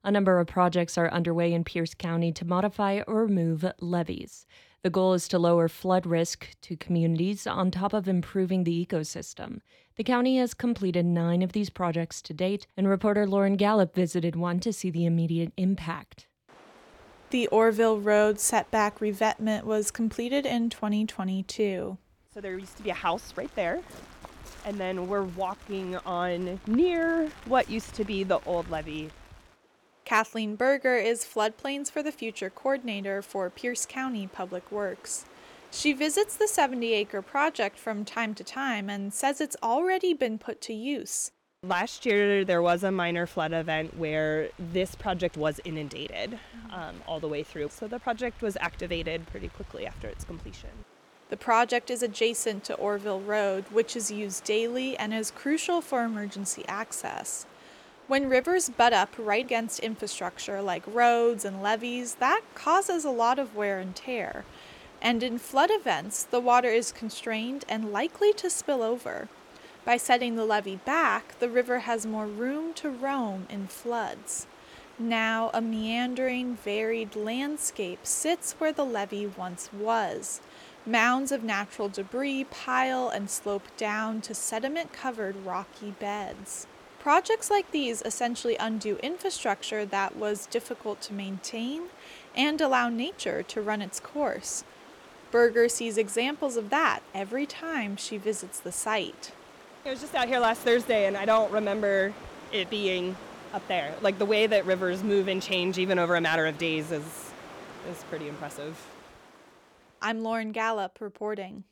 A number of projects are underway in Pierce County to modify or remove levees. The goal is to lower flood risk to communities on top of improving the ecosystem. The county has completed 9 of these projects to date, and reporter Lauren Gallup visited one to see the immediate impact. The Orville Road setback revetment was completed in 2022. So there used to be a house right there, and then we're walking on near what used to be the old levee. Kathleen Berger is Floodplains for the Future coordinator for Pierce County Public Works. She visits the 70-acre project from time to time and says it's already been put to use. Last year, there was a minor flood event where this project was inundated all the way through. So the project was activated pretty quickly after its completion. The project is adjacent to Orville Road, which is used daily and is crucial for emergency access. When rivers butt up right against infrastructure like roads and levees, that causes a lot of wear and tear. And in flood events, the water is constrained and likely to spill over. By setting the levee back, the river has more room to roam in floods. Now, a meandering, varied landscape sits where the levee once was. Mounds of natural debris pile and slope down to sediment-covered rocky beds. Projects like these essentially undo infrastructure that was difficult to maintain and allow nature to run its course. Berger sees examples of that every time she visits the site. I was just out here last Thursday, and I don't remember it being up there. Like, the way that rivers move and change even over a matter of days is pretty impressive. I'm Lauren Gallup reporting.